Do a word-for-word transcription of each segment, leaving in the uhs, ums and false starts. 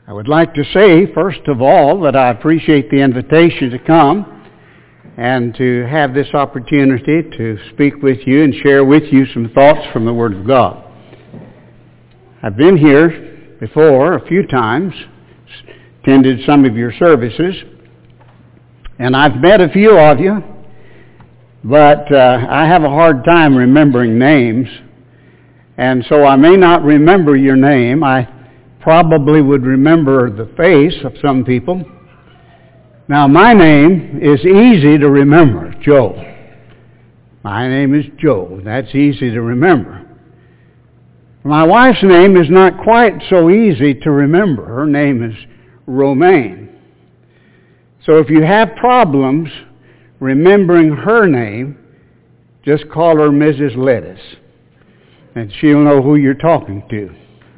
I would like to say, first of all, that I appreciate the invitation to come and to have this opportunity to speak with you and share with you some thoughts from the Word of God. I've been here before a few times, attended some of your services, and I've met a few of you, but uh, I have a hard time remembering names, and so I may not remember your name. I probably would remember the face of some people. Now, my name is easy to remember, Joe. My name is Joe. That's easy to remember. My wife's name is not quite so easy to remember. Her name is Romaine. So if you have problems remembering her name, just call her Missus Lettuce, and she'll know who you're talking to.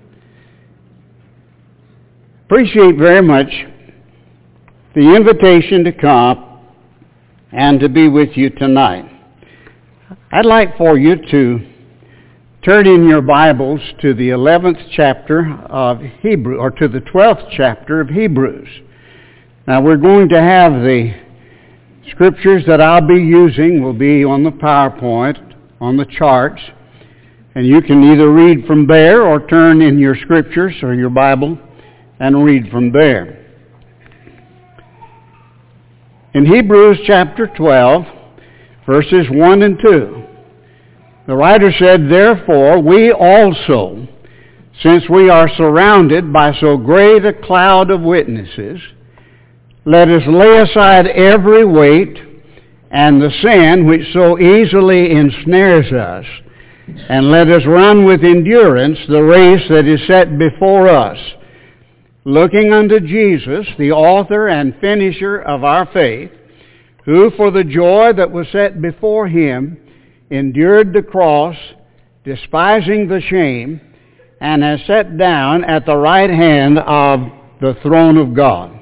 Appreciate very much the invitation to come and to be with you tonight. I'd like for you to turn in your Bibles to the eleventh chapter of Hebrews, or to the twelfth chapter of Hebrews. Now we're going to have the scriptures that I'll be using will be on the PowerPoint, on the charts, and you can either read from there or turn in your scriptures or your Bible and read from there. In Hebrews chapter twelve, verses one and two, the writer said, "Therefore we also, since we are surrounded by so great a cloud of witnesses, let us lay aside every weight and the sin which so easily ensnares us, and let us run with endurance the race that is set before us, looking unto Jesus, the author and finisher of our faith, who for the joy that was set before him endured the cross, despising the shame, and has sat down at the right hand of the throne of God."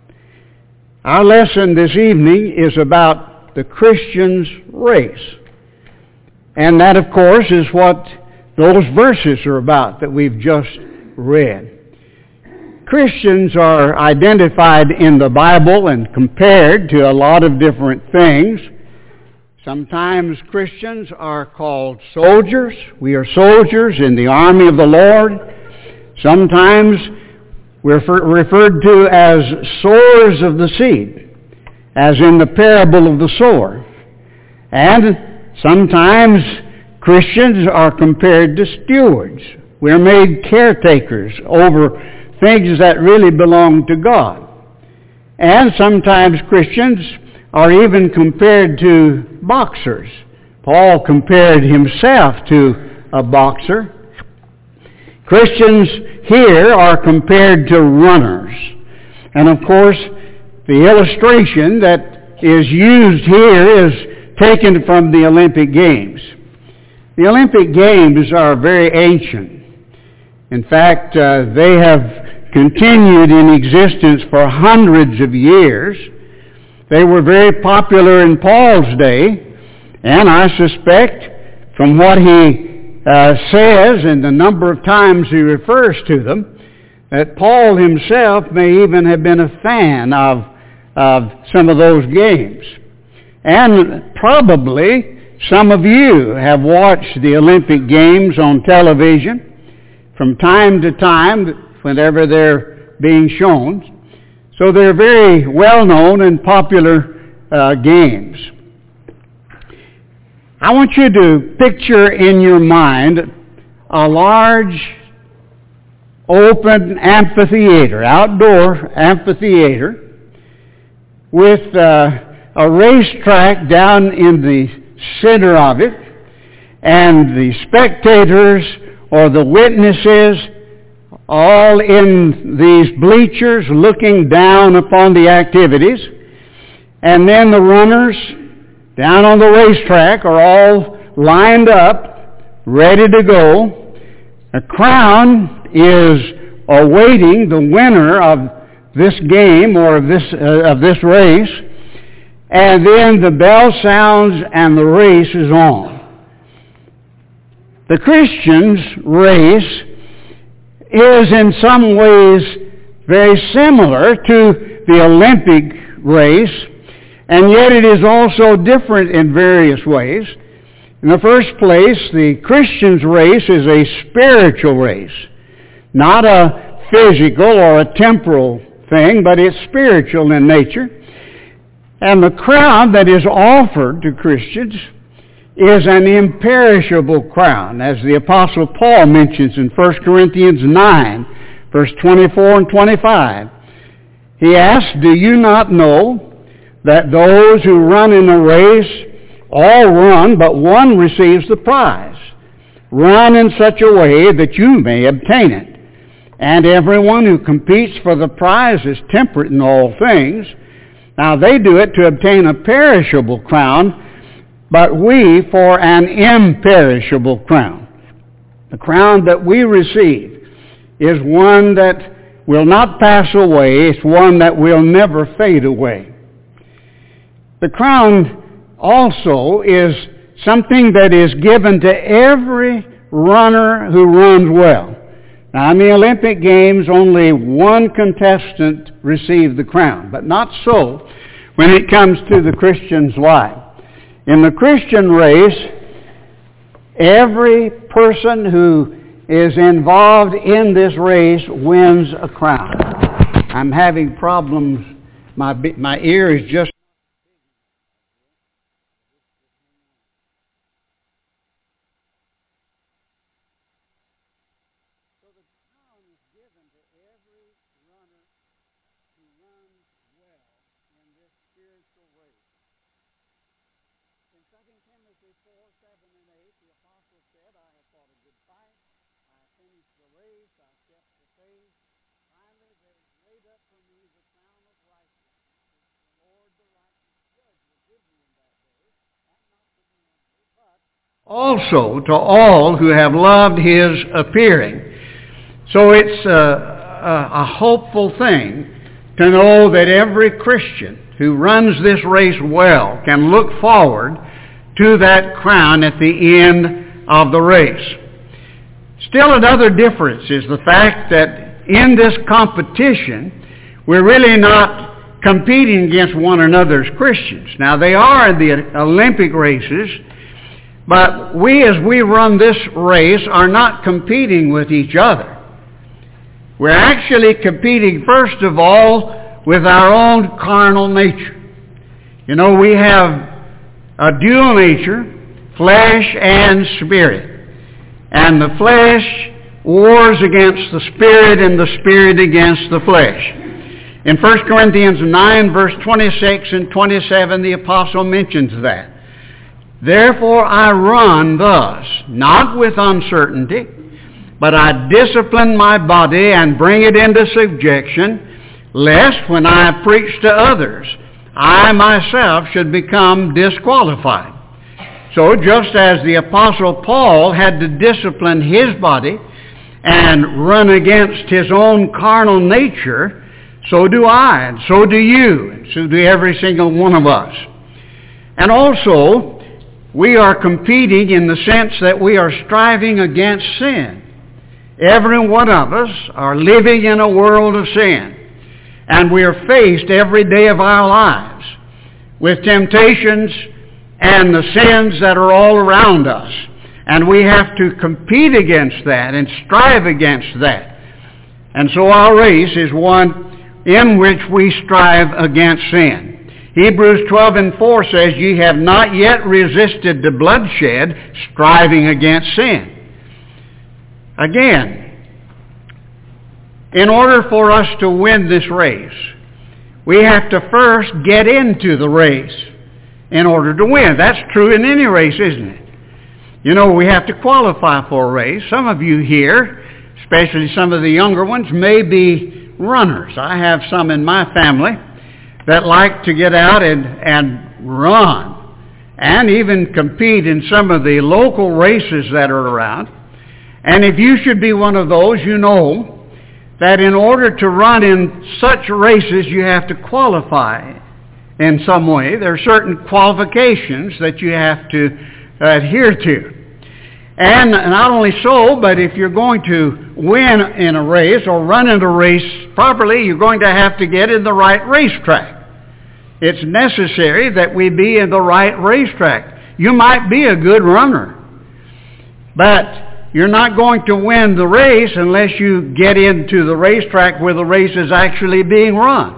Our lesson this evening is about the Christian's race. And that, of course, is what those verses are about that we've just read. Christians are identified in the Bible and compared to a lot of different things. Sometimes Christians are called soldiers. We are soldiers in the army of the Lord. Sometimes we're referred to as sowers of the seed, as in the parable of the sower. And sometimes Christians are compared to stewards. We're made caretakers over things that really belong to God. And sometimes Christians are even compared to boxers. Paul compared himself to a boxer. Christians here are compared to runners. And of course, the illustration that is used here is taken from the Olympic Games. The Olympic Games are very ancient. In fact, uh, they have continued in existence for hundreds of years. They were very popular in Paul's day, and I suspect from what he uh, says and the number of times he refers to them, that Paul himself may even have been a fan of, of some of those games. And probably some of you have watched the Olympic Games on television from time to time whenever they're being shown. So they're very well-known and popular uh, games. I want you to picture in your mind a large open amphitheater, outdoor amphitheater, with uh, a racetrack down in the center of it, and the spectators or the witnesses all in these bleachers looking down upon the activities, and then the runners down on the racetrack are all lined up, ready to go. A crown is awaiting the winner of this game or of this uh, of this race, and then the bell sounds and the race is on. The Christian's race is in some ways very similar to the Olympic race, and yet it is also different in various ways. In the first place, the Christian's race is a spiritual race, not a physical or a temporal thing, but it's spiritual in nature. And the crown that is offered to Christians is an imperishable crown, as the Apostle Paul mentions in First Corinthians nine, verse twenty-four and twenty-five. He asks, "Do you not know that those who run in a race all run, but one receives the prize? Run in such a way that you may obtain it. And everyone who competes for the prize is temperate in all things. Now they do it to obtain a perishable crown, but we for an imperishable crown." The crown that we receive is one that will not pass away. It's one that will never fade away. The crown also is something that is given to every runner who runs well. Now, in the Olympic Games, only one contestant received the crown, but not so when it comes to the Christian's life. In the Christian race, every person who is involved in this race wins a crown. I'm having problems. My, my ear is just also to all who have loved his appearing. So it's a, a, a hopeful thing to know that every Christian who runs this race well can look forward to that crown at the end of the race. Still another difference is the fact that in this competition, we're really not competing against one another as Christians. Now they are in the Olympic races, but we, as we run this race, are not competing with each other. We're actually competing, first of all, with our own carnal nature. You know, we have a dual nature, flesh and spirit. And the flesh wars against the spirit and the spirit against the flesh. In First Corinthians nine, verse twenty-six and twenty-seven, the apostle mentions that. "Therefore I run thus, not with uncertainty, but I discipline my body and bring it into subjection, lest when I preach to others, I myself should become disqualified." So just as the Apostle Paul had to discipline his body and run against his own carnal nature, so do I, and so do you, and so do every single one of us. And also, we are competing in the sense that we are striving against sin. Every one of us are living in a world of sin. And we are faced every day of our lives with temptations and the sins that are all around us. And we have to compete against that and strive against that. And so our race is one in which we strive against sin. Hebrews twelve and four says, "Ye have not yet resisted the bloodshed, striving against sin." Again, in order for us to win this race, we have to first get into the race in order to win. That's true in any race, isn't it? You know, we have to qualify for a race. Some of you here, especially some of the younger ones, may be runners. I have some in my family that like to get out and, and run and even compete in some of the local races that are around. And if you should be one of those, you know that in order to run in such races, you have to qualify in some way. There are certain qualifications that you have to adhere to. And not only so, but if you're going to win in a race or run in a race properly, you're going to have to get in the right racetrack. It's necessary that we be in the right racetrack. You might be a good runner, but you're not going to win the race unless you get into the racetrack where the race is actually being run.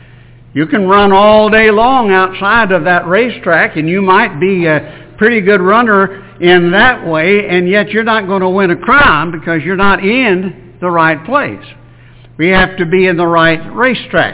You can run all day long outside of that racetrack, and you might be a pretty good runner in that way, and yet you're not going to win a crown because you're not in the right place. We have to be in the right racetrack.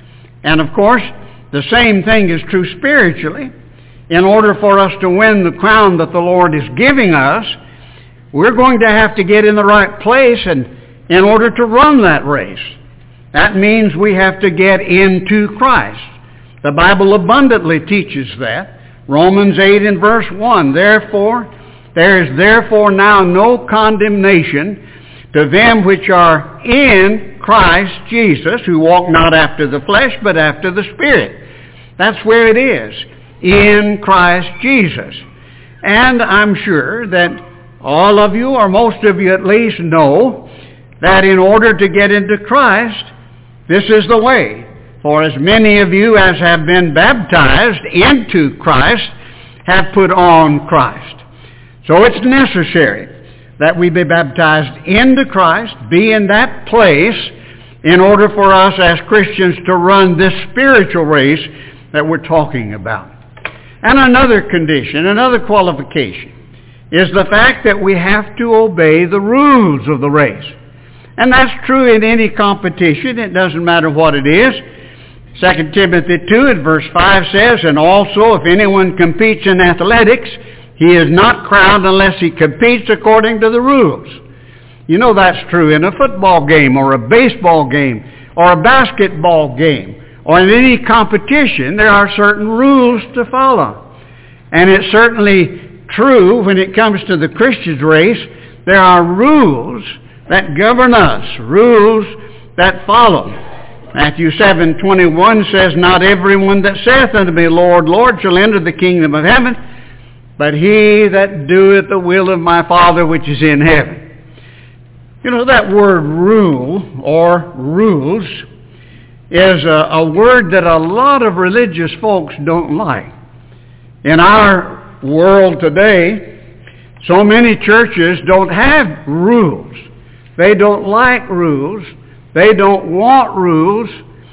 And of course, the same thing is true spiritually. In order for us to win the crown that the Lord is giving us, we're going to have to get in the right place and in order to run that race. That means we have to get into Christ. The Bible abundantly teaches that. Romans eight and verse one, Therefore, there is therefore now no condemnation to them which are in Christ Jesus, who walk not after the flesh, but after the Spirit. That's where it is, in Christ Jesus. And I'm sure that all of you, or most of you at least, know that in order to get into Christ, this is the way. For as many of you as have been baptized into Christ have put on Christ. So it's necessary that we be baptized into Christ, be in that place, in order for us as Christians to run this spiritual race that we're talking about. And another condition, another qualification, is the fact that we have to obey the rules of the race. And that's true in any competition. It doesn't matter what it is. Second Timothy two and verse five says, And also if anyone competes in athletics, he is not crowned unless he competes according to the rules. You know that's true in a football game or a baseball game or a basketball game or in any competition. There are certain rules to follow. And it's certainly true when it comes to the Christian's race. There are rules that govern us, rules that follow. Matthew seven twenty-one says, Not everyone that saith unto me, Lord, Lord, shall enter the kingdom of heaven, but he that doeth the will of my Father which is in heaven. You know, that word rule or rules is a, a word that a lot of religious folks don't like. In our world today, so many churches don't have rules. They don't like rules. They don't want rules.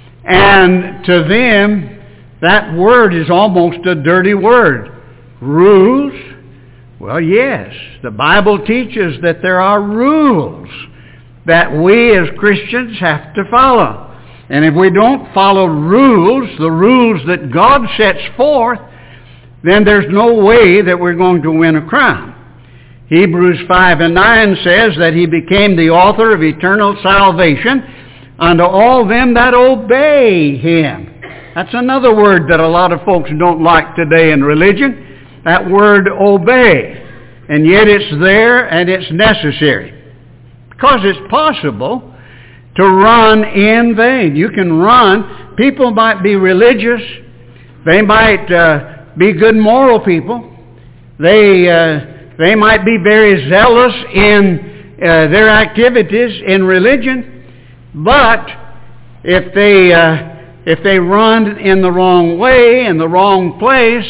And to them, that word is almost a dirty word. Rules? Well, yes. The Bible teaches that there are rules that we as Christians have to follow. And if we don't follow rules, the rules that God sets forth, then there's no way that we're going to win a crown. Hebrews five and nine says that he became the author of eternal salvation unto all them that obey him. That's another word that a lot of folks don't like today in religion, that word obey. And yet it's there and it's necessary. Because it's possible to run in vain. You can run. People might be religious. They might uh, be good moral people. They... Uh, They might be very zealous in uh, their activities in religion, but if they uh, if they run in the wrong way, in the wrong place,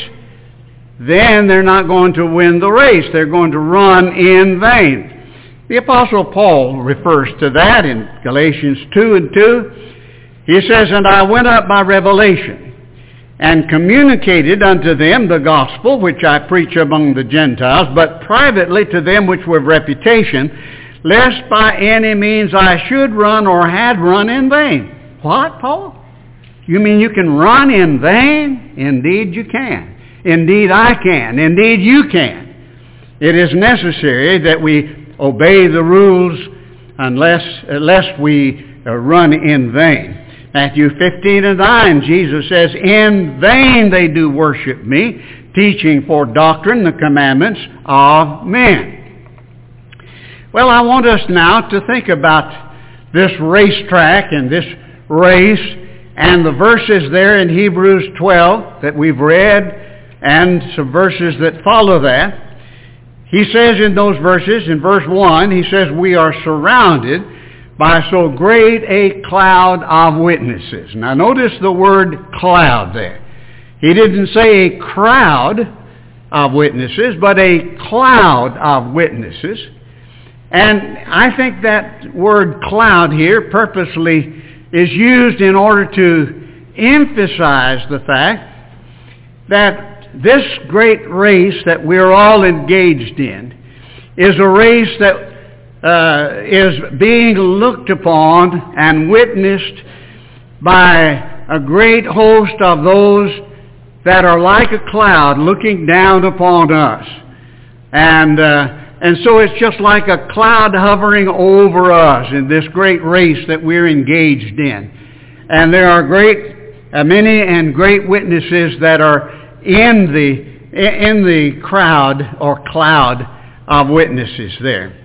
then they're not going to win the race. They're going to run in vain. The Apostle Paul refers to that in Galatians two and two. He says, And I went up by revelation, and communicated unto them the gospel which I preach among the Gentiles, but privately to them which were of reputation, lest by any means I should run or had run in vain. What, Paul? You mean you can run in vain? Indeed you can. Indeed I can. Indeed you can. It is necessary that we obey the rules unless, lest we uh, run in vain. Matthew fifteen and nine, Jesus says, In vain they do worship me, teaching for doctrine the commandments of men. Well, I want us now to think about this racetrack and this race and the verses there in Hebrews twelve that we've read and some verses that follow that. he says in those verses, in verse one, he says, we are surrounded by so great a cloud of witnesses. Now notice the word cloud there. He didn't say a crowd of witnesses, but a cloud of witnesses. And I think that word cloud here purposely is used in order to emphasize the fact that this great race that we're all engaged in is a race that uh, is being looked upon and witnessed by a great host of those that are like a cloud looking down upon us. And uh, and so it's just like a cloud hovering over us in this great race that we're engaged in. And there are great, uh, many and great witnesses that are in the in the crowd or cloud of witnesses there.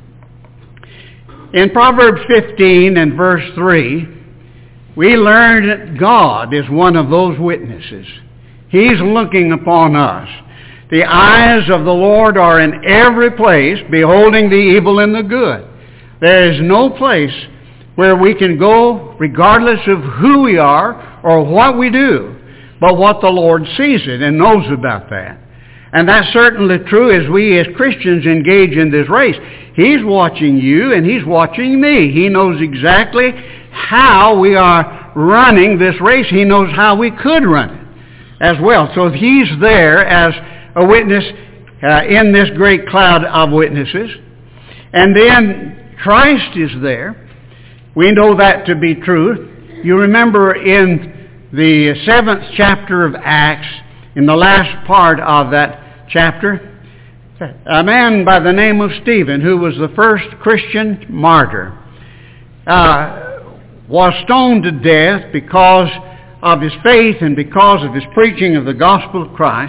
In Proverbs fifteen and verse three, we learn that God is one of those witnesses. He's looking upon us. The eyes of the Lord are in every place, beholding the evil and the good. There is no place where we can go, regardless of who we are or what we do, but what the Lord sees it and knows about that. And that's certainly true as we as Christians engage in this race. He's watching you and He's watching me. He knows exactly how we are running this race. He knows how we could run it as well. So He's there as a witness uh, in this great cloud of witnesses. And then Christ is there. We know that to be true. You remember in the seventh chapter of Acts, in the last part of that chapter, a man by the name of Stephen, who was the first Christian martyr, uh, was stoned to death because of his faith and because of his preaching of the gospel of Christ.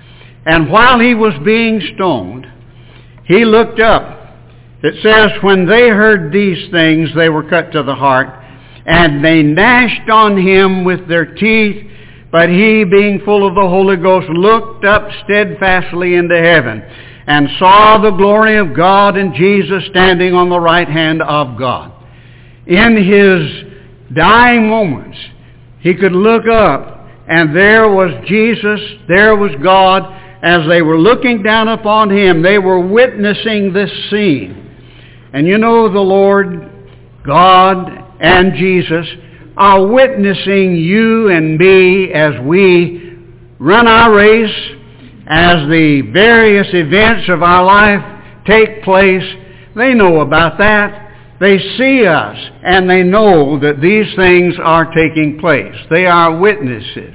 And while he was being stoned, he looked up. It says, when they heard these things, they were cut to the heart, and they gnashed on him with their teeth. But he, being full of the Holy Ghost, looked up steadfastly into heaven, and saw the glory of God and Jesus standing on the right hand of God. In his dying moments, he could look up, and there was Jesus, there was God. As they were looking down upon him, they were witnessing this scene. And you know, the Lord, God, and Jesus are witnessing you and me as we run our race, as the various events of our life take place. They know about that. They see us, and they know that these things are taking place. They are witnesses.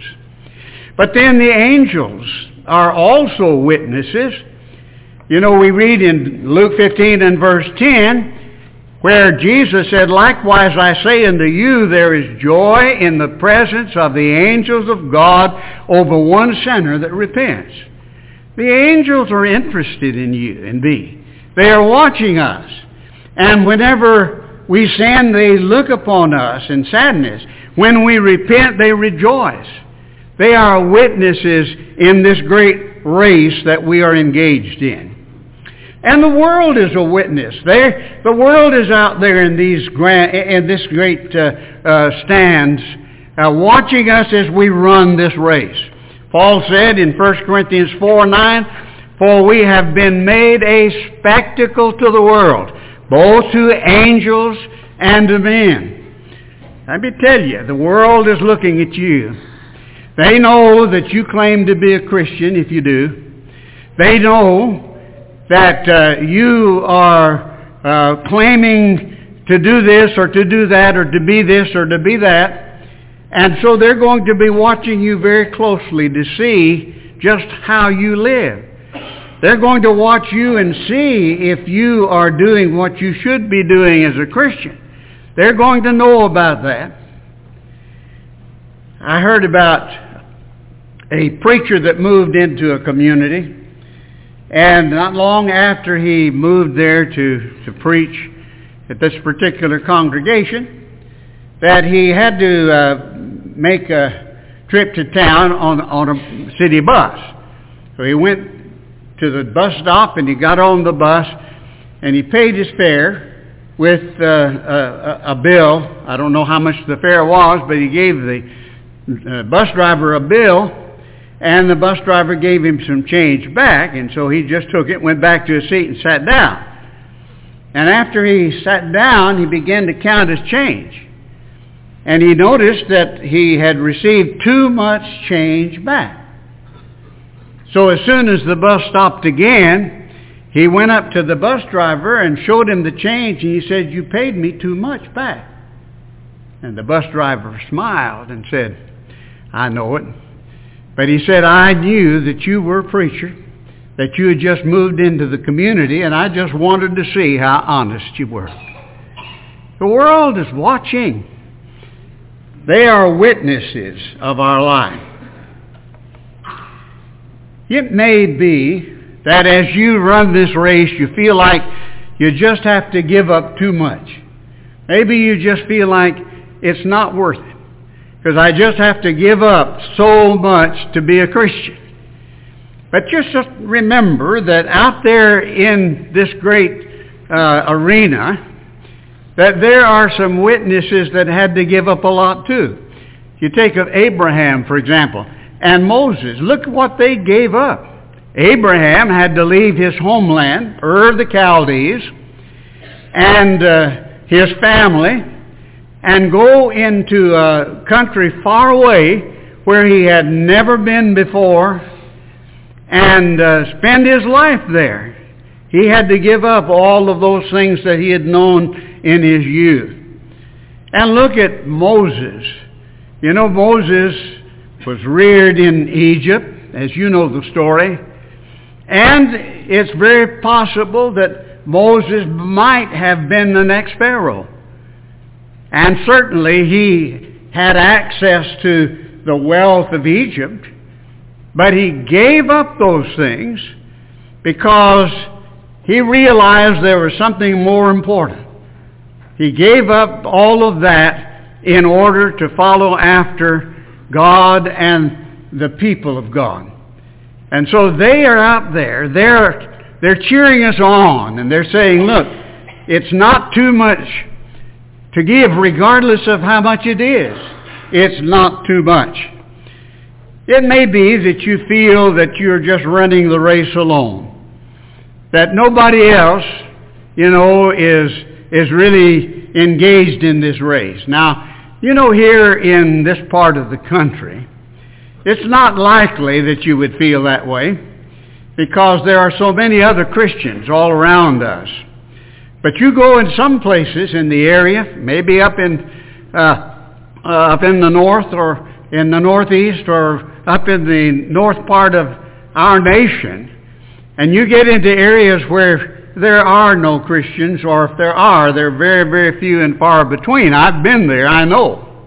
But then the angels are also witnesses. You know, we read in Luke fifteen and verse ten, where Jesus said, likewise I say unto you, there is joy in the presence of the angels of God over one sinner that repents. The angels are interested in you and me. They are watching us. And whenever we sin, they look upon us in sadness. When we repent, they rejoice. They are witnesses in this great race that we are engaged in. And the world is a witness. They, the world is out there in these grand, in this great uh, uh, stands, uh, watching us as we run this race. Paul said in First Corinthians four nine, for we have been made a spectacle to the world, both to angels and to men. Let me tell you, the world is looking at you. They know that you claim to be a Christian, if you do. They know that uh, you are uh, claiming to do this or to do that or to be this or to be that. And so they're going to be watching you very closely to see just how you live. They're going to watch you and see if you are doing what you should be doing as a Christian. They're going to know about that. I heard about a preacher that moved into a community, and not long after he moved there to, to preach at this particular congregation, that he had to uh, make a trip to town on, on a city bus. So he went to the bus stop, and he got on the bus, and he paid his fare with uh, a, a bill. I don't know how much the fare was, but he gave the uh, bus driver a bill, and the bus driver gave him some change back, and so he just took it, went back to his seat, and sat down. And after he sat down, he began to count his change. And he noticed that he had received too much change back. So as soon as the bus stopped again, he went up to the bus driver and showed him the change, and he said, "You paid me too much back." And the bus driver smiled and said, "I know it." But he said, "I knew that you were a preacher, that you had just moved into the community, and I just wanted to see how honest you were." The world is watching. They are witnesses of our life. It may be that as you run this race, you feel like you just have to give up too much. Maybe you just feel like it's not worth it, because I just have to give up so much to be a Christian. But just remember that out there in this great uh, arena, that there are some witnesses that had to give up a lot too. You take of Abraham, for example, and Moses. Look what they gave up. Abraham had to leave his homeland, Ur of the Chaldees, and uh, his family, and go into a country far away where he had never been before, and uh, spend his life there. He had to give up all of those things that he had known in his youth. And look at Moses. You know, Moses was reared in Egypt, as you know the story. And it's very possible that Moses might have been the next Pharaoh. And certainly he had access to the wealth of Egypt. But he gave up those things because he realized there was something more important. He gave up all of that in order to follow after God and the people of God. And so they are out there. They're, they're cheering us on, and they're saying, look, it's not too much to give regardless of how much it is. It's not too much. It may be that you feel that you're just running the race alone, that nobody else, you know, is is really engaged in this race. Now, you know, here in this part of the country, it's not likely that you would feel that way because there are so many other Christians all around us. But you go in some places in the area, maybe up in uh, uh, up in the north or in the northeast or up in the north part of our nation, and you get into areas where there are no Christians, or if there are, they're very, very few and far between. I've been there, I know.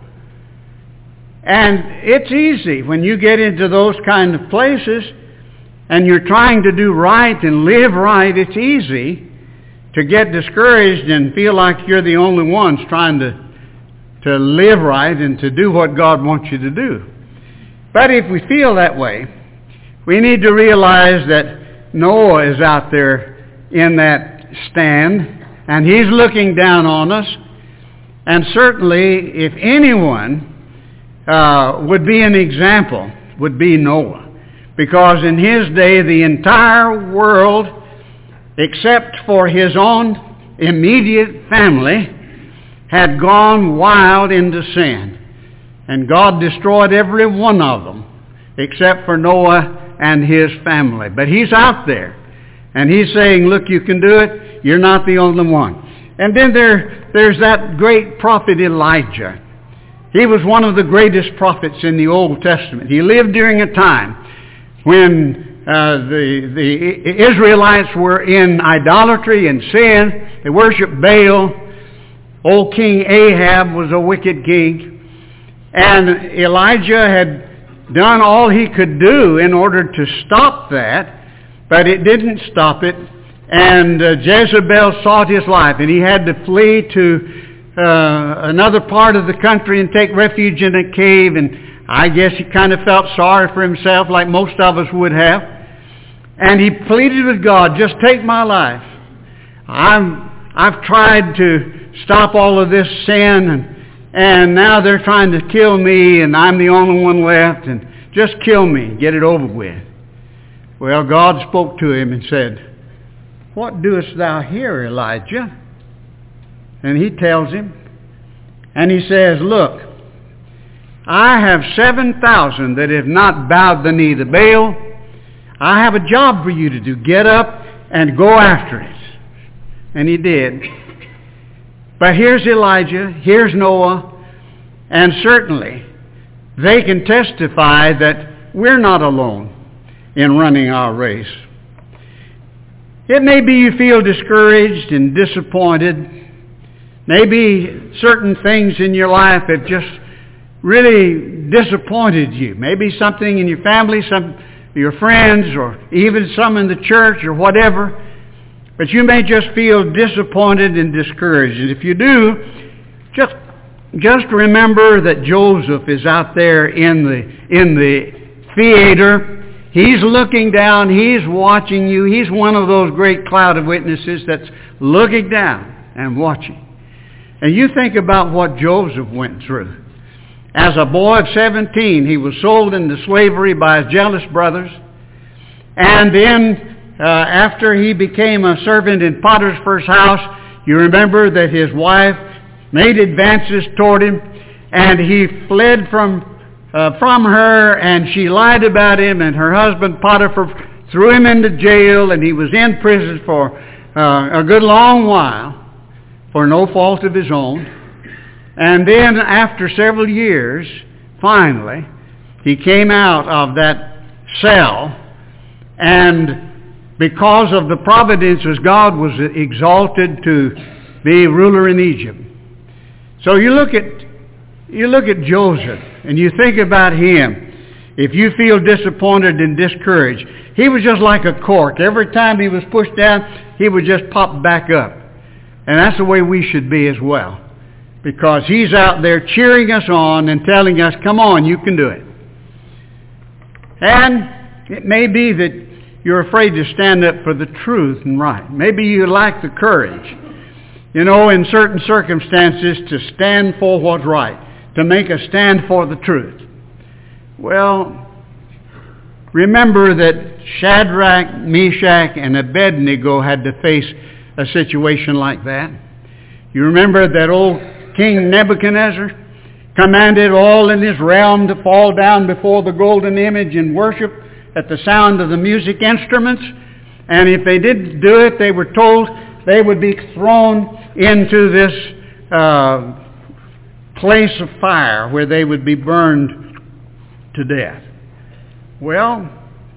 And it's easy when you get into those kind of places and you're trying to do right and live right, it's easy to get discouraged and feel like you're the only ones trying to, to live right and to do what God wants you to do. But if we feel that way, we need to realize that Noah is out there in that stand, and he's looking down on us. And certainly, if anyone uh, would be an example, would be Noah. Because in his day, the entire world, except for his own immediate family, had gone wild into sin. And God destroyed every one of them, except for Noah and his family. But he's out there. And he's saying, look, you can do it. You're not the only one. And then there, there's that great prophet Elijah. He was one of the greatest prophets in the Old Testament. He lived during a time when uh, the, the Israelites were in idolatry and sin. They worshiped Baal. Old King Ahab was a wicked king. And Elijah had done all he could do in order to stop that. But it didn't stop it, and uh, Jezebel sought his life, and he had to flee to uh, another part of the country and take refuge in a cave, and I guess he kind of felt sorry for himself like most of us would have. And he pleaded with God, just take my life. I'm, I've tried to stop all of this sin, and, and now they're trying to kill me, and I'm the only one left, and just kill me, get it over with. Well, God spoke to him and said, what doest thou here, Elijah? And he tells him, and he says, look, I have seven thousand that have not bowed the knee to Baal. I have a job for you to do. Get up and go after it. And he did. But here's Elijah, here's Noah, and certainly they can testify that we're not alone in running our race. It may be you feel discouraged and disappointed. Maybe certain things in your life have just really disappointed you. Maybe something in your family, some your friends, or even some in the church or whatever. But you may just feel disappointed and discouraged. And if you do, just just remember that Joseph is out there in the in the theater. He's looking down. He's watching you. He's one of those great cloud of witnesses that's looking down and watching. And you think about what Joseph went through. As a boy of seventeen, he was sold into slavery by his jealous brothers. And then, uh, after he became a servant in Potiphar's house, you remember that his wife made advances toward him, and he fled from uh, from her, and she lied about him, and her husband Potiphar threw him into jail, and he was in prison for uh, a good long while for no fault of his own. And then after several years, finally, he came out of that cell, and because of the providences, God was exalted to be ruler in Egypt. So you look at you look at Joseph, and you think about him. If you feel disappointed and discouraged, he was just like a cork. Every time he was pushed down, he would just pop back up. And that's the way we should be as well. Because he's out there cheering us on and telling us, come on, you can do it. And it may be that you're afraid to stand up for the truth and right. Maybe you lack the courage, you know, in certain circumstances to stand for what's right, to make a stand for the truth. Well, remember that Shadrach, Meshach, and Abednego had to face a situation like that. You remember that old King Nebuchadnezzar commanded all in his realm to fall down before the golden image and worship at the sound of the music instruments. And if they didn't do it, they were told they would be thrown into this uh, place of fire where they would be burned to death. Well,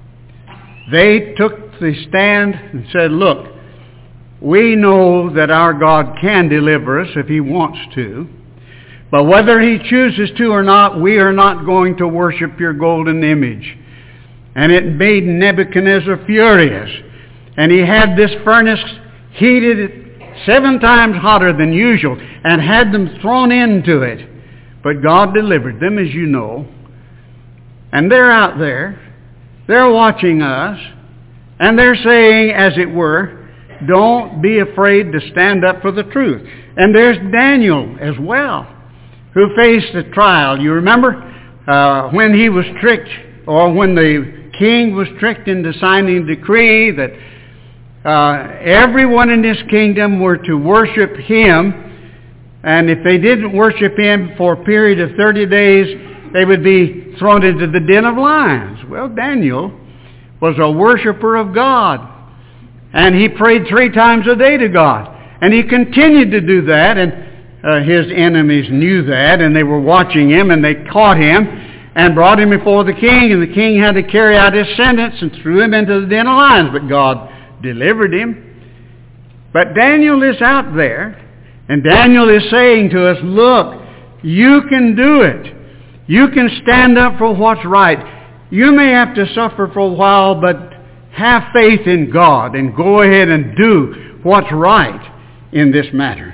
they took the stand and said, look, we know that our God can deliver us if he wants to. But whether he chooses to or not, we are not going to worship your golden image. And it made Nebuchadnezzar furious. And he had this furnace heated seven times hotter than usual and had them thrown into it. But God delivered them, as you know. And they're out there. They're watching us. And they're saying, as it were, don't be afraid to stand up for the truth. And there's Daniel as well, who faced a trial. You remember uh, when he was tricked, or when the king was tricked into signing a decree that uh, everyone in this kingdom were to worship him, and if they didn't worship him for a period of thirty days, they would be thrown into the den of lions. Well, Daniel was a worshiper of God. And he prayed three times a day to God. And he continued to do that, and uh, his enemies knew that, and they were watching him, and they caught him and brought him before the king, and the king had to carry out his sentence and threw him into the den of lions, but God delivered him. But Daniel is out there, and Daniel is saying to us, look, you can do it. You can stand up for what's right. You may have to suffer for a while, but have faith in God and go ahead and do what's right in this matter.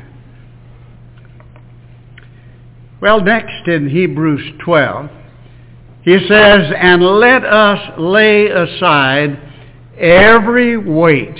Well, next in Hebrews twelve, he says, and let us lay aside every weight.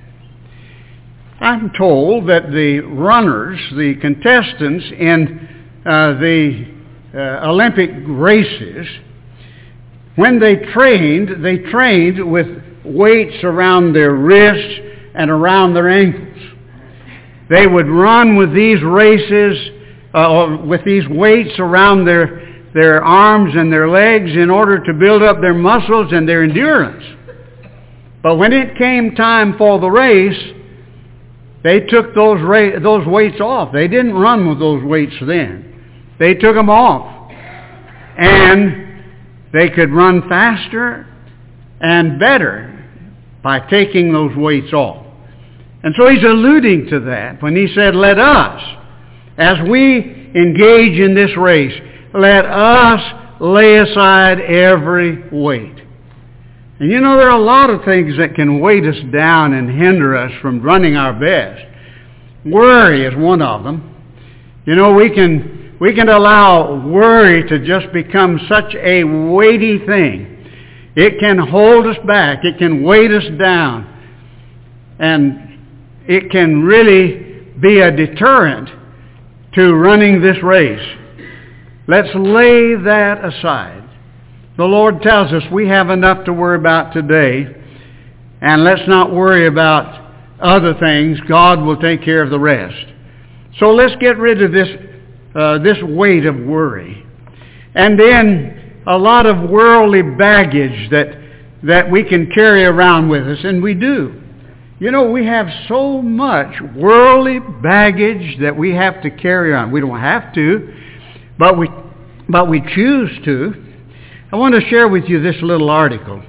I'm told that the runners, the contestants in uh, the uh, Olympic races, when they trained, they trained with weights around their wrists and around their ankles. They would run with these races, uh, with these weights around their, their arms and their legs in order to build up their muscles and their endurance. But when it came time for the race, they took those ra- those weights off. They didn't run with those weights then. They took them off. And they could run faster and better by taking those weights off. And so he's alluding to that when he said, let us, as we engage in this race, let us lay aside every weight. And you know, there are a lot of things that can weight us down and hinder us from running our best. Worry is one of them. You know, we can, we can allow worry to just become such a weighty thing. It can hold us back. It can weight us down. And it can really be a deterrent to running this race. Let's lay that aside. The Lord tells us we have enough to worry about today, and let's not worry about other things. God will take care of the rest. So let's get rid of this, uh, this weight of worry. And then a lot of worldly baggage that, that we can carry around with us, and we do. You know, we have so much worldly baggage that we have to carry on. We don't have to, but we, but we choose to. I want to share with you this little article.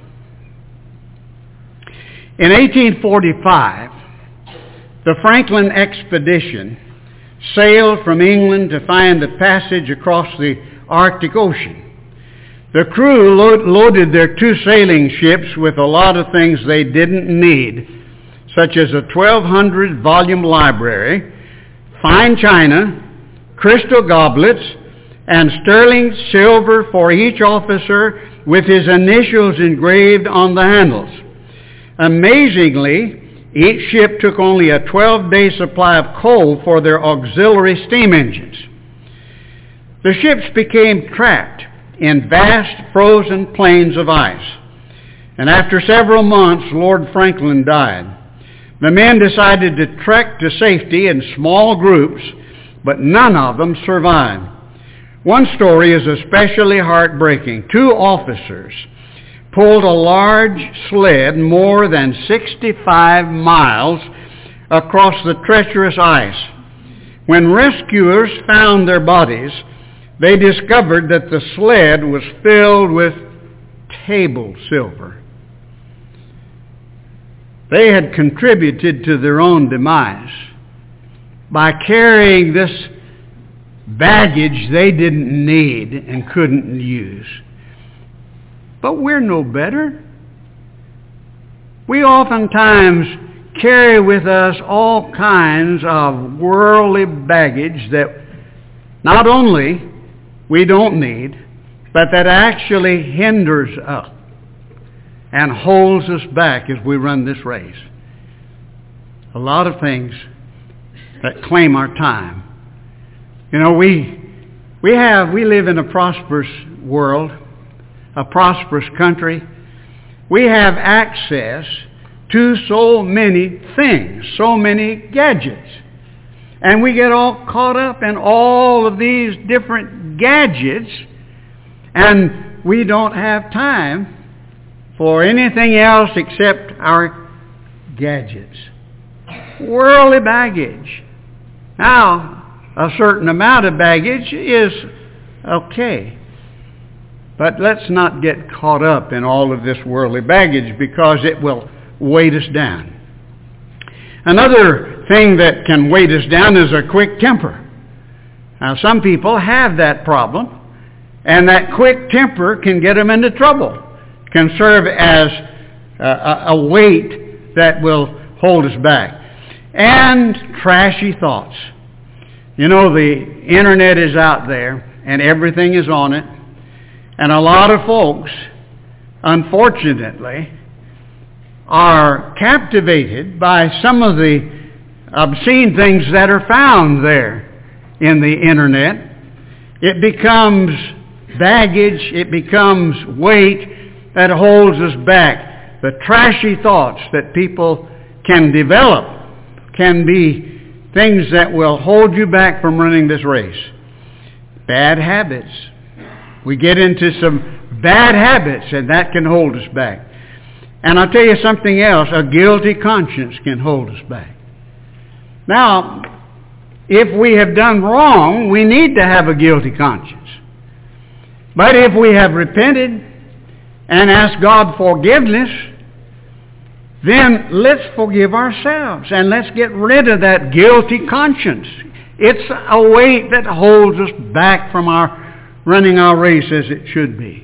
In eighteen forty-five, the Franklin expedition sailed from England to find the passage across the Arctic Ocean. The crew load, loaded their two sailing ships with a lot of things they didn't need, such as a twelve hundred volume library, fine china, crystal goblets, and sterling silver for each officer with his initials engraved on the handles. Amazingly, each ship took only a twelve-day supply of coal for their auxiliary steam engines. The ships became trapped in vast frozen plains of ice, and after several months, Lord Franklin died. The men decided to trek to safety in small groups, but none of them survived. One story is especially heartbreaking. Two officers pulled a large sled more than sixty-five miles across the treacherous ice. When rescuers found their bodies, they discovered that the sled was filled with table silver. They had contributed to their own demise by carrying this baggage they didn't need and couldn't use. But we're no better. We oftentimes carry with us all kinds of worldly baggage that not only we don't need, but that actually hinders us and holds us back as we run this race. A lot of things that claim our time. You know, we we have we live in a prosperous world, a prosperous country. We have access to so many things, so many gadgets. And we get all caught up in all of these different gadgets, and we don't have time for anything else except our gadgets. Worldly baggage. Now, a certain amount of baggage is okay. But let's not get caught up in all of this worldly baggage because it will weight us down. Another thing that can weight us down is a quick temper. Now, some people have that problem, and that quick temper can get them into trouble. Can serve as a, a weight that will hold us back. And trashy thoughts. You know, the internet is out there, and everything is on it. And a lot of folks, unfortunately, are captivated by some of the obscene things that are found there in the internet, it becomes baggage, it becomes weight that holds us back. The trashy thoughts that people can develop can be things that will hold you back from running this race. Bad habits. We get into some bad habits, and that can hold us back. And I'll tell you something else. A guilty conscience can hold us back. Now, if we have done wrong, we need to have a guilty conscience. But if we have repented and asked God forgiveness, then let's forgive ourselves and let's get rid of that guilty conscience. It's a weight that holds us back from our running our race as it should be.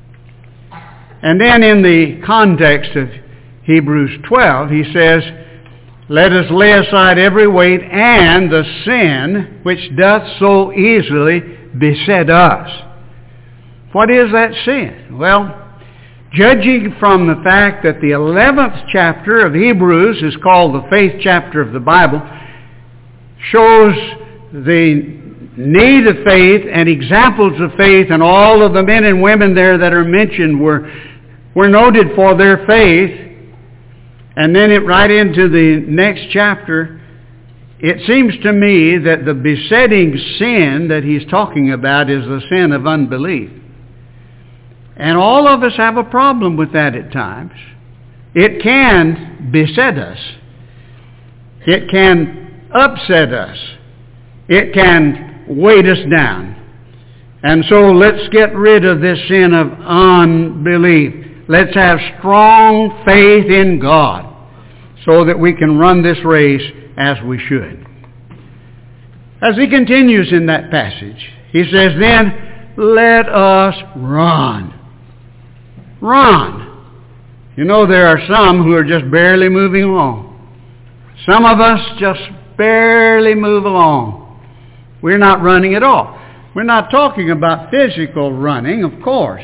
And then in the context of Hebrews twelve, he says, let us lay aside every weight and the sin which doth so easily beset us. What is that sin? Well, judging from the fact that the eleventh chapter of Hebrews is called the faith chapter of the Bible, shows the need of faith and examples of faith, and all of the men and women there that are mentioned were, were noted for their faith. And then it right into the next chapter, it seems to me that the besetting sin that he's talking about is the sin of unbelief. And all of us have a problem with that at times. It can beset us. It can upset us. It can weight us down. And so let's get rid of this sin of unbelief. Let's have strong faith in God so that we can run this race as we should. As he continues in that passage, he says, then let us run. Run. You know, there are some who are just barely moving along. Some of us just barely move along. We're not running at all. We're not talking about physical running, of course.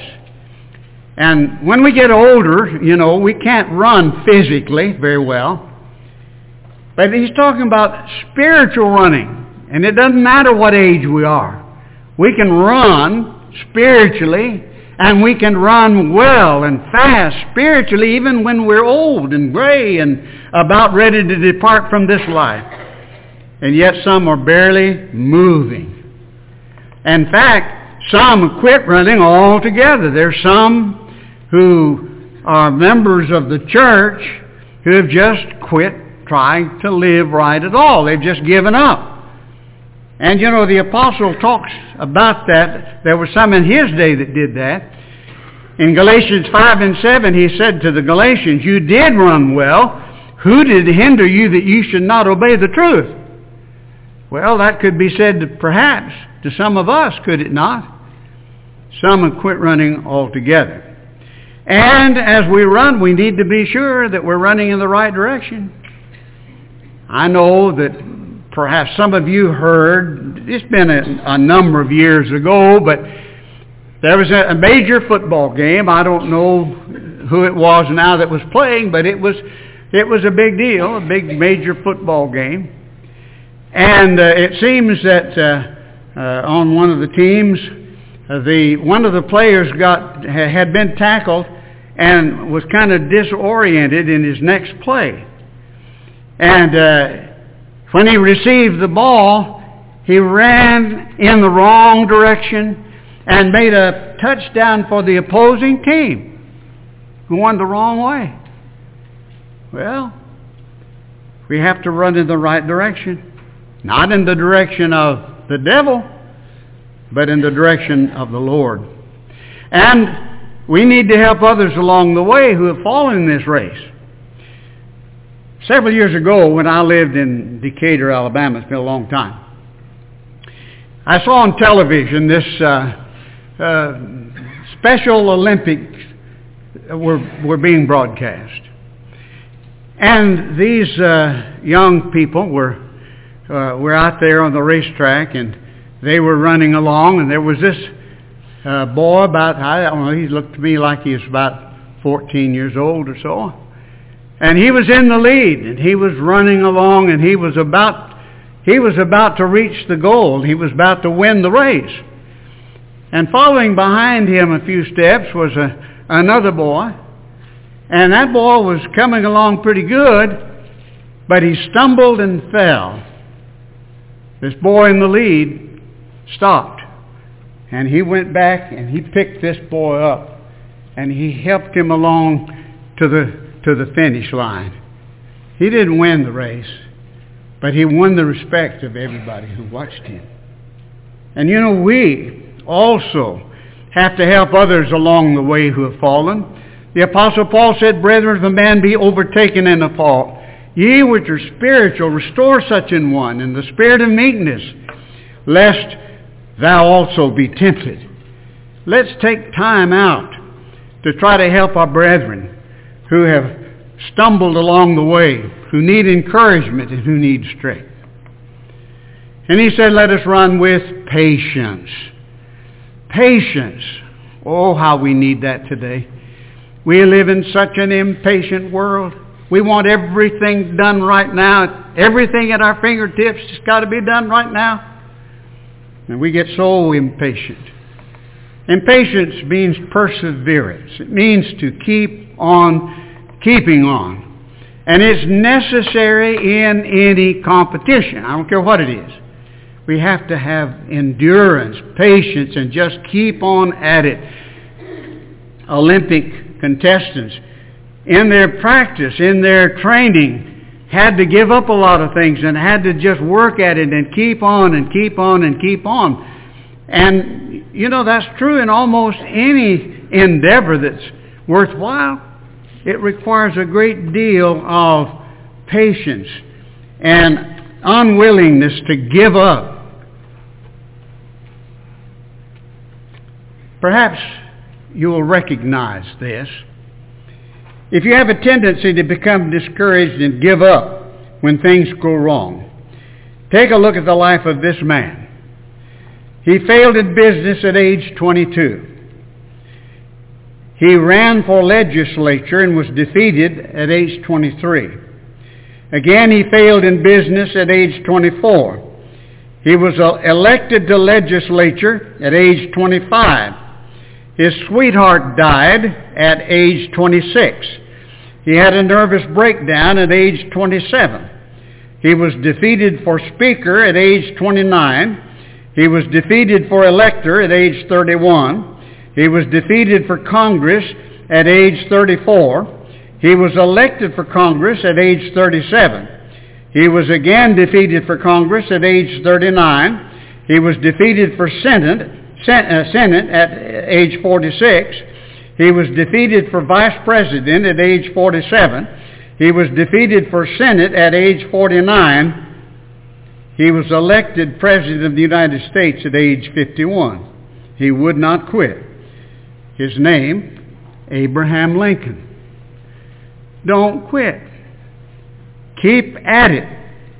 And when we get older, you know, we can't run physically very well. But he's talking about spiritual running. And it doesn't matter what age we are. We can run spiritually, and we can run well and fast spiritually even when we're old and gray and about ready to depart from this life. And yet some are barely moving. In fact, some quit running altogether. There's some who are members of the church who have just quit trying to live right at all. They've just given up. And you know, the apostle talks about that. There were some in his day that did that. In Galatians five and seven, he said to the Galatians, you did run well. Who did hinder you that you should not obey the truth? Well, that could be said to, perhaps to some of us, could it not? Some have quit running altogether. And as we run, we need to be sure that we're running in the right direction. I know that perhaps some of you heard, it's been a, a number of years ago, but there was a, a major football game. I don't know who it was now that was playing, but it was it was a big deal, a big major football game. And uh, it seems that uh, uh, on one of the teams, uh, the one of the players got had been tackled and was kind of disoriented in his next play. And uh, when he received the ball, he ran in the wrong direction and made a touchdown for the opposing team, going the wrong way. Well, we have to run in the right direction. Not in the direction of the devil, but in the direction of the Lord. And we need to help others along the way who have fallen in this race. Several years ago, when I lived in Decatur, Alabama, it's been a long time, I saw on television this uh, uh, Special Olympics were, were being broadcast. And these uh, young people were uh, were out there on the racetrack, and they were running along, and there was this uh, boy about, I don't know, he looked to me like he was about fourteen years old or so. And he was in the lead, and he was running along, and he was about he was about to reach the goal. He was about to win the race. And following behind him a few steps was a, another boy. And that boy was coming along pretty good, but he stumbled and fell. This boy in the lead stopped. And he went back and he picked this boy up. And he helped him along to the, to the finish line. He didn't win the race, but he won the respect of everybody who watched him. And you know, we also have to help others along the way who have fallen. The Apostle Paul said, "Brethren, if a man be overtaken in a fault, ye which are spiritual, restore such an one in the spirit of meekness, lest thou also be tempted." Let's take time out to try to help our brethren who have stumbled along the way, who need encouragement and who need strength. And he said, let us run with patience. Patience. Oh, how we need that today. We live in such an impatient world. We want everything done right now. Everything at our fingertips has got to be done right now. And we get so impatient. Impatience means perseverance. It means to keep on keeping on. And it's necessary in any competition. I don't care what it is. We have to have endurance, patience, and just keep on at it. Olympic contestants, in their practice, in their training, had to give up a lot of things and had to just work at it and keep on and keep on and keep on. And, you know, that's true in almost any endeavor that's worthwhile. It requires a great deal of patience and unwillingness to give up. Perhaps you will recognize this. If you have a tendency to become discouraged and give up when things go wrong, take a look at the life of this man. He failed in business at age twenty-two. He ran for legislature and was defeated at age twenty-three. Again, he failed in business at age twenty-four. He was elected to legislature at age twenty-five. His sweetheart died at age twenty-six. He had a nervous breakdown at age twenty-seven. He was defeated for speaker at age twenty-nine. He was defeated for elector at age thirty-one. He was defeated for Congress at age thirty-four. He was elected for Congress at age thirty-seven. He was again defeated for Congress at age thirty-nine. He was defeated for Senate, Senate at age forty-six. He was defeated for Vice President at age forty-seven. He was defeated for Senate at age forty-nine. He was elected President of the United States at age fifty-one. He would not quit. His name, Abraham Lincoln. Don't quit. Keep at it.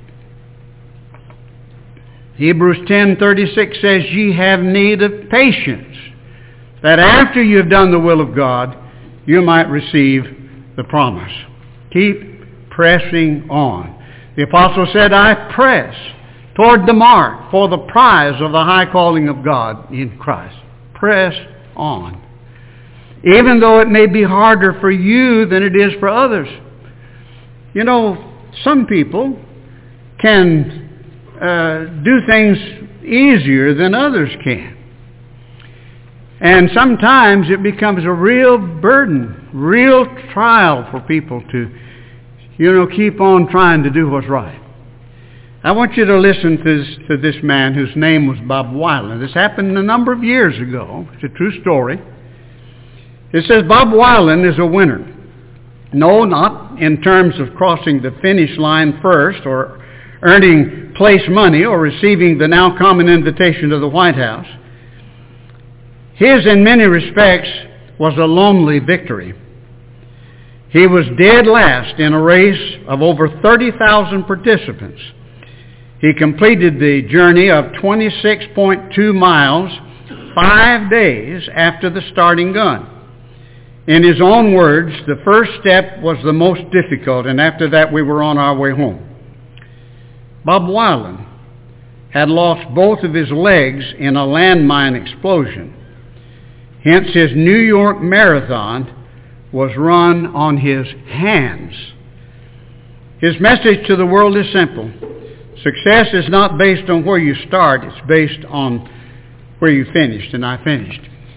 Hebrews ten thirty-six says, ye have need of patience, that after you have done the will of God, you might receive the promise. Keep pressing on. The apostle said, I press toward the mark for the prize of the high calling of God in Christ. Press on. Even though it may be harder for you than it is for others. You know, some people can uh, do things easier than others can. And sometimes it becomes a real burden, real trial for people to, you know, keep on trying to do what's right. I want you to listen to this, to this man whose name was Bob Weiland. This happened a number of years ago. It's a true story. It says Bob Weiland is a winner. No, not in terms of crossing the finish line first or earning place money or receiving the now common invitation to the White House. His, in many respects, was a lonely victory. He was dead last in a race of over thirty thousand participants. He completed the journey of twenty-six point two miles five days after the starting gun. In his own words, the first step was the most difficult, and after that we were on our way home. Bob Wildin had lost both of his legs in a landmine explosion. Hence his New York Marathon was run on his hands. His message to the world is simple. Success is not based on where you start, it's based on where you finished, and I finished.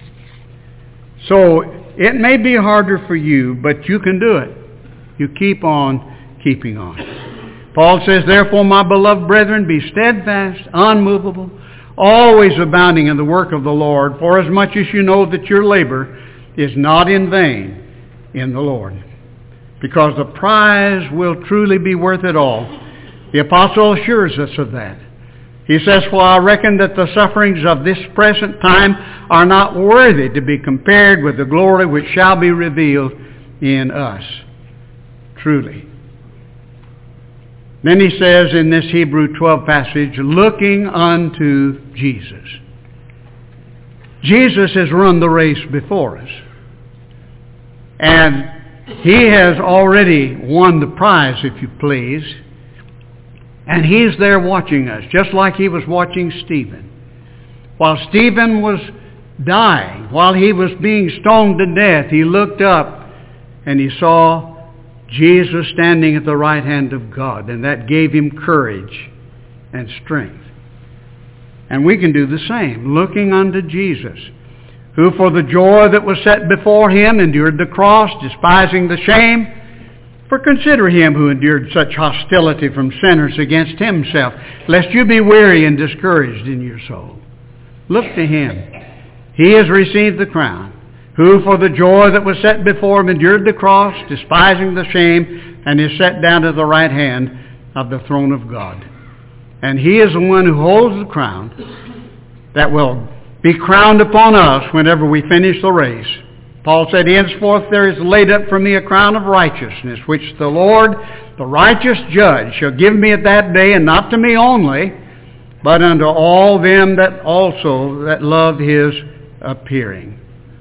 So it may be harder for you, but you can do it. You keep on keeping on. Paul says, therefore, my beloved brethren, be steadfast, unmovable, always abounding in the work of the Lord, for as much as you know that your labor is not in vain in the Lord. Because the prize will truly be worth it all. The apostle assures us of that. He says, for I reckon that the sufferings of this present time are not worthy to be compared with the glory which shall be revealed in us. Truly. Then he says in this Hebrew twelve passage, looking unto Jesus. Jesus has run the race before us. And he has already won the prize, if you please. And he's there watching us, just like he was watching Stephen. While Stephen was dying, while he was being stoned to death, he looked up and he saw Jesus standing at the right hand of God. And that gave him courage and strength. And we can do the same, looking unto Jesus, who for the joy that was set before him endured the cross, despising the shame. For consider him who endured such hostility from sinners against himself, lest you be weary and discouraged in your soul. Look to him. He has received the crown, who for the joy that was set before him endured the cross, despising the shame, and is set down to the right hand of the throne of God. And he is the one who holds the crown that will be crowned upon us whenever we finish the race. Paul said, henceforth there is laid up for me a crown of righteousness, which the Lord, the righteous judge, shall give me at that day, and not to me only, but unto all them that also that love his appearing.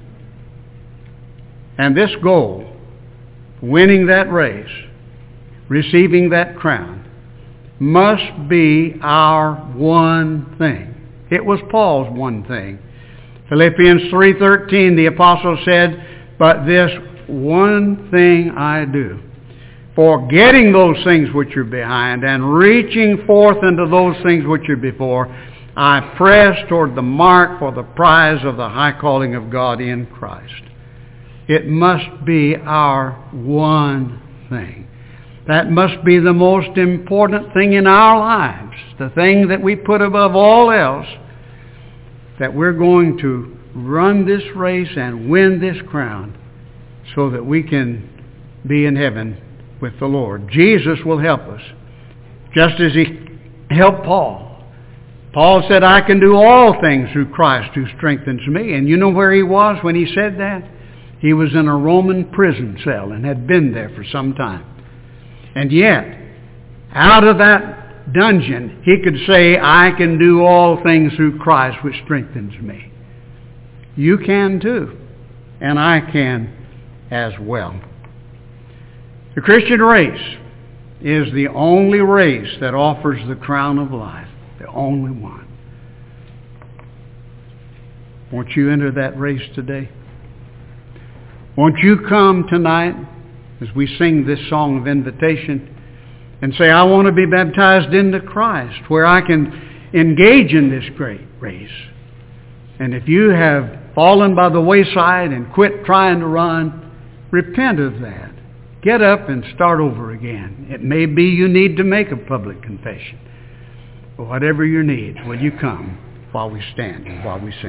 And this goal, winning that race, receiving that crown, must be our one thing. It was Paul's one thing. Philippians three thirteen, the apostle said, but this one thing I do, forgetting those things which are behind and reaching forth into those things which are before, I press toward the mark for the prize of the high calling of God in Christ. It must be our one thing. That must be the most important thing in our lives, the thing that we put above all else, that we're going to run this race and win this crown so that we can be in heaven with the Lord. Jesus will help us, just as he helped Paul. Paul said, I can do all things through Christ who strengthens me. And you know where he was when he said that? He was in a Roman prison cell and had been there for some time. And yet, out of that dungeon, he could say, I can do all things through Christ which strengthens me. You can too, and I can as well. The Christian race is the only race that offers the crown of life, the only one. Won't you enter that race today? Won't you come tonight as we sing this song of invitation and say, I want to be baptized into Christ, where I can engage in this great race. And if you have fallen by the wayside and quit trying to run, repent of that. Get up and start over again. It may be you need to make a public confession. But whatever your needs, will you come while we stand and while we sing?